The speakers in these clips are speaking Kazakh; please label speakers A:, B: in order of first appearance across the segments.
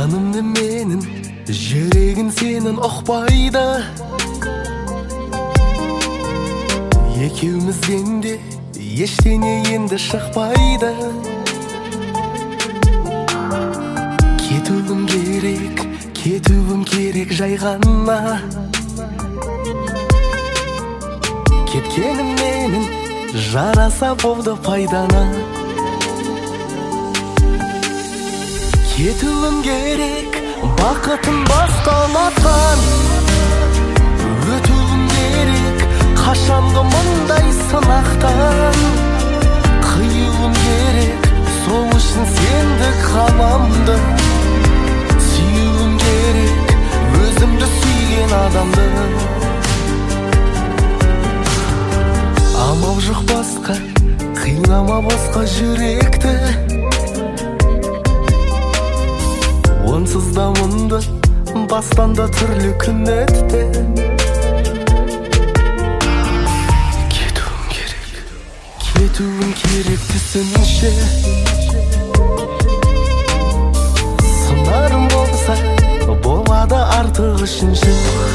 A: жанымды менің, жүрегін сенің ұқпайды. Екеумізден де ештеңе енді шықпайды. Кетуім керек жай ғана. Кеткенім менің жараса болды пайдана. Кетуім керек бақытын басқа ұнатқан. Өтуім керек қашанғы мұндай сынақтан. Қиюым керек сол үшін сендік ғаламды. Сүюім керек өзімді сүйген адамды. Амал жоқ басқа, қинама босқа жүректі. Онсыз да мұнды бастан да түрлі күн өтті. Кетуім керек түсінше. Сынарым болса болады артық үшінші.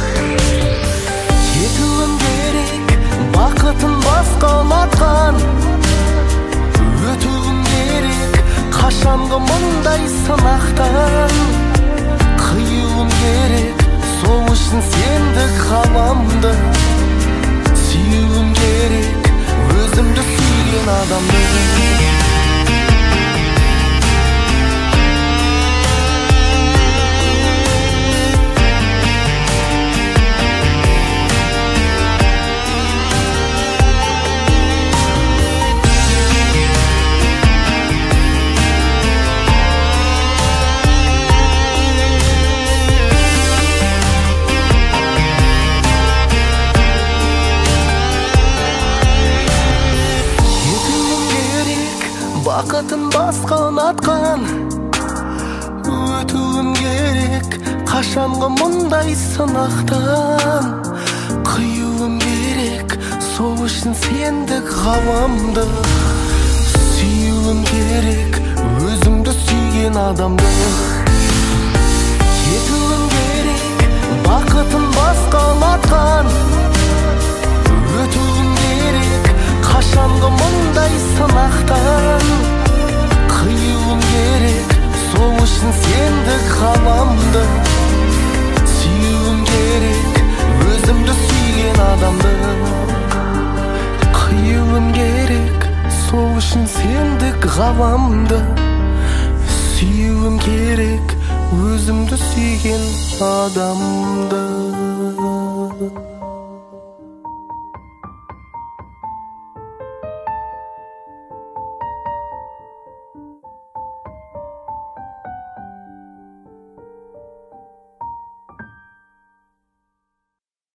A: Кетуім керек бақытын басқа ұнатқан. Өтуім керек қашанғы мұндай сынақтан. Қиюым керек сол үшін сендік ғаламды. Сүюім керек өзімді сүйген адамды. Бақытын басқа ұнатқан. Өтуім керек қашанғы мұндай сынақтан. Қиюым керек сол үшін сендік ғаламды. Сүюім керек өзімді сүйген адамды. Кетуім керек бақытын басқа ұнатқан. Өтуім керек қашанғы мұндай сынақтан. Қиюым керек сол үшін сендік ғаламды. Сүюім керек өзімді сүйген адамды. Қиюым керек сол үшін сендік ғаламды. Сүюім керек өзімді сүйген адамды.